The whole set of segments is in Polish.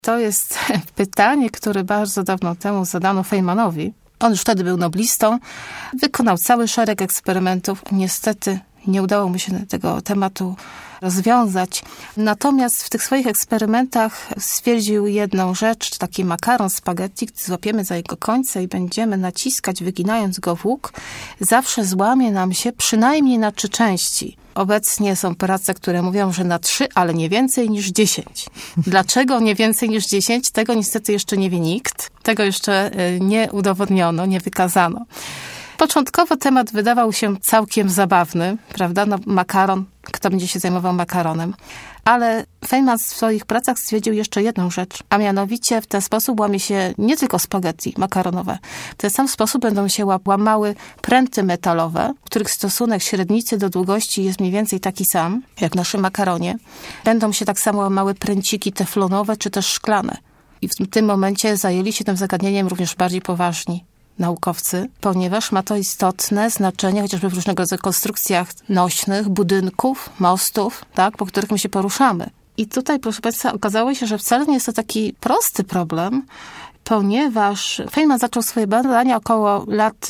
To jest pytanie, które bardzo dawno temu zadano Feynmanowi. On już wtedy był noblistą, wykonał cały szereg eksperymentów. Niestety nie udało mu się tego tematu rozwiązać. Natomiast w tych swoich eksperymentach stwierdził jedną rzecz, taki makaron spaghetti, gdy złapiemy za jego końce i będziemy naciskać, wyginając go w łuk, zawsze złamie nam się przynajmniej na 3 części. Obecnie są prace, które mówią, że na 3, ale nie więcej niż 10. Dlaczego nie więcej niż 10? Tego niestety jeszcze nie wie nikt. Tego jeszcze nie udowodniono, nie wykazano. Początkowo temat wydawał się całkiem zabawny, prawda? No, makaron, kto będzie się zajmował makaronem. Ale Feynman w swoich pracach stwierdził jeszcze jedną rzecz, a mianowicie w ten sposób łamie się nie tylko spaghetti makaronowe. W ten sam sposób będą się łamały pręty metalowe, których stosunek średnicy do długości jest mniej więcej taki sam, jak w naszym makaronie. Będą się tak samo łamały pręciki teflonowe czy też szklane. I w tym momencie zajęli się tym zagadnieniem również bardziej poważni naukowcy, ponieważ ma to istotne znaczenie chociażby w różnego rodzaju konstrukcjach nośnych, budynków, mostów, tak, po których my się poruszamy. I tutaj, proszę Państwa, okazało się, że wcale nie jest to taki prosty problem, ponieważ Feynman zaczął swoje badania około lat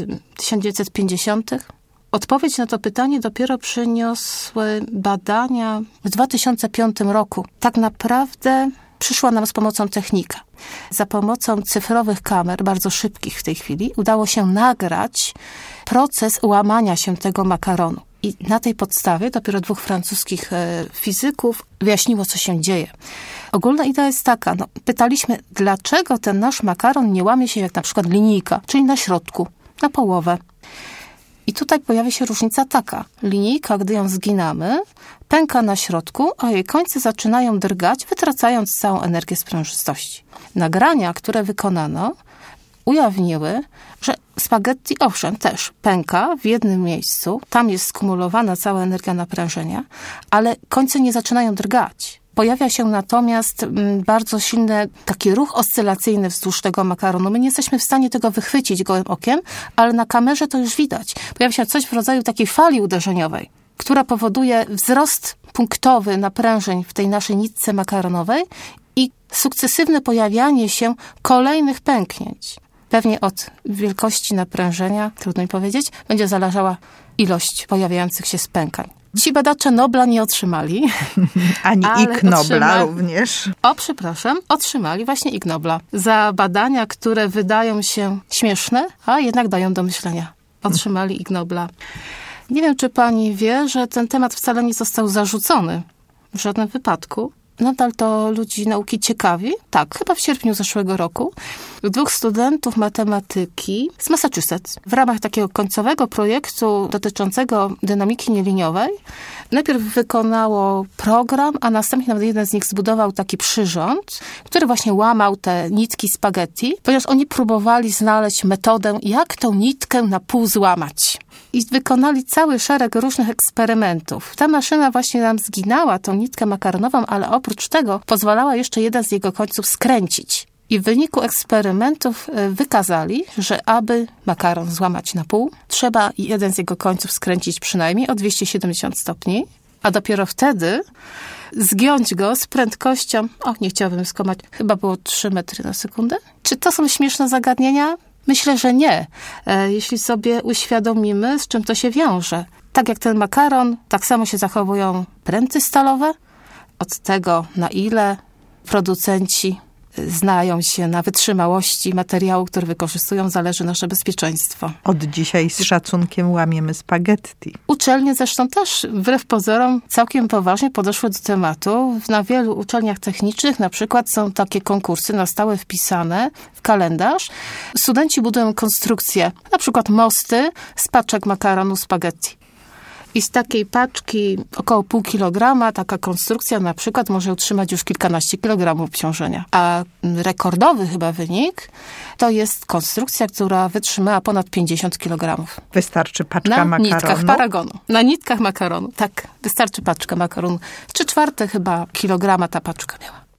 1950. Odpowiedź na to pytanie dopiero przyniosły badania w 2005 roku. Tak naprawdę przyszła nam z pomocą technika. Za pomocą cyfrowych kamer, bardzo szybkich w tej chwili, udało się nagrać proces łamania się tego makaronu. I na tej podstawie dopiero 2 francuskich fizyków wyjaśniło, co się dzieje. Ogólna idea jest taka, pytaliśmy, dlaczego ten nasz makaron nie łamie się jak na przykład linijka, czyli na środku, na połowę. I tutaj pojawia się różnica taka. Linijka, gdy ją zginamy, pęka na środku, a jej końce zaczynają drgać, wytracając całą energię sprężystości. Nagrania, które wykonano, ujawniły, że spaghetti, owszem, też pęka w jednym miejscu, tam jest skumulowana cała energia naprężenia, ale końce nie zaczynają drgać. Pojawia się natomiast bardzo silny taki ruch oscylacyjny wzdłuż tego makaronu. My nie jesteśmy w stanie tego wychwycić gołym okiem, ale na kamerze to już widać. Pojawia się coś w rodzaju takiej fali uderzeniowej, która powoduje wzrost punktowy naprężeń w tej naszej nitce makaronowej i sukcesywne pojawianie się kolejnych pęknięć. Pewnie od wielkości naprężenia, trudno mi powiedzieć, będzie zależała ilość pojawiających się spękań. Ci badacze Nobla nie otrzymali. Ani Ig Nobla również. Otrzymali właśnie Ig Nobla. Za badania, które wydają się śmieszne, a jednak dają do myślenia. Otrzymali Ig Nobla. Nie wiem, czy pani wie, że ten temat wcale nie został zarzucony w żadnym wypadku. Nadal to ludzi nauki ciekawi. Tak, chyba w sierpniu zeszłego roku 2 studentów matematyki z Massachusetts w ramach takiego końcowego projektu dotyczącego dynamiki nieliniowej najpierw wykonało program, a następnie nawet jeden z nich zbudował taki przyrząd, który właśnie łamał te nitki spaghetti, ponieważ oni próbowali znaleźć metodę, jak tą nitkę na pół złamać. I wykonali cały szereg różnych eksperymentów. Ta maszyna właśnie nam zginała tą nitkę makaronową, ale oprócz tego pozwalała jeszcze jeden z jego końców skręcić. I w wyniku eksperymentów wykazali, że aby makaron złamać na pół, trzeba jeden z jego końców skręcić przynajmniej o 270 stopni, a dopiero wtedy zgiąć go z prędkością, nie chciałabym skłamać, chyba było 3 metry na sekundę. Czy to są śmieszne zagadnienia? Myślę, że nie. Jeśli sobie uświadomimy, z czym to się wiąże. Tak jak ten makaron, tak samo się zachowują pręty stalowe. Od tego, na ile producenci znają się na wytrzymałości materiału, który wykorzystują, zależy nasze bezpieczeństwo. Od dzisiaj z szacunkiem łamiemy spaghetti. Uczelnie zresztą też, wbrew pozorom, całkiem poważnie podeszły do tematu. Na wielu uczelniach technicznych na przykład są takie konkursy na stałe wpisane w kalendarz. Studenci budują konstrukcje, na przykład mosty z paczek makaronu spaghetti. I z takiej paczki około pół kilograma taka konstrukcja na przykład może utrzymać już kilkanaście kilogramów obciążenia. A rekordowy chyba wynik to jest konstrukcja, która wytrzymała ponad 50 kilogramów. Wystarczy paczka makaronu? Na nitkach makaronu. Tak, wystarczy paczka makaronu. 3/4 chyba kilograma ta paczka miała.